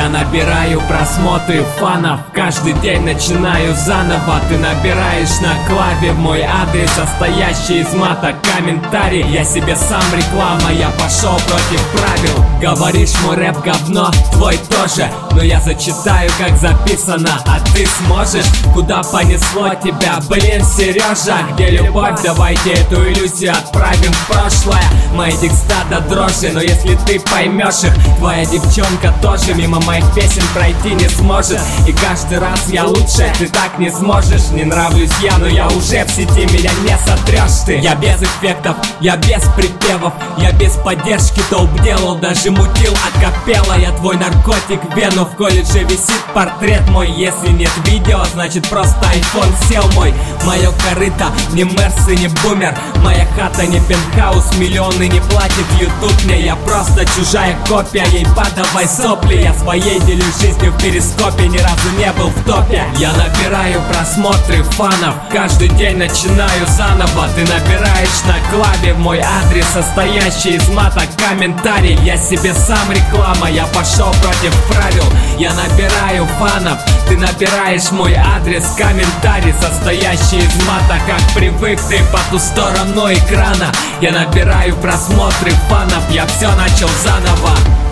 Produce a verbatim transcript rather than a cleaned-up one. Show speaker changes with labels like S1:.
S1: Я набираю просмотры фанов, каждый день начинаю заново. Ты набираешь на клаве мой адрес, состоящий из мата комментарий. Я себе сам реклама, я пошел против правил. Говоришь, мой рэп говно, твой тоже, но я зачитаю, как записано. А ты сможешь? Куда понесло тебя, блин, Сережа? Где любовь? Давайте эту иллюзию отправим в прошлое. Мои текста до дрожи, но если ты поймешь их, твоя девчонка тоже мимо моих песен пройти не сможет. И каждый раз я лучше, ты так не сможешь. Не нравлюсь я, но я уже в сети, меня не сотрешь ты. Я без эффектов, я без припевов, я без поддержки толп делал, даже мутил акапелла. Я твой наркотик в вену, в колледже висит портрет мой. Если нет видео, значит просто айфон сел мой. Мое корыто не Мерс и не бумер, моя хата не пентхаус, миллионы не платит ютуб мне. Я просто чужая копия, ей подавай сопли. Я своей делюсь жизнью в перископе, ни разу не был в топе. Я набираю просмотры фанов, каждый день начинаю заново. Ты набираешь на клаве мой адрес, состоящий из мата комментарий. Я себе сам реклама, я пошел против правил. Я набираю фанов, ты набираешь мой адрес, комментарий, состоящий из мата, как привык ты по ту сторону экрана. Я набираю просмотры фанов, я все начал заново.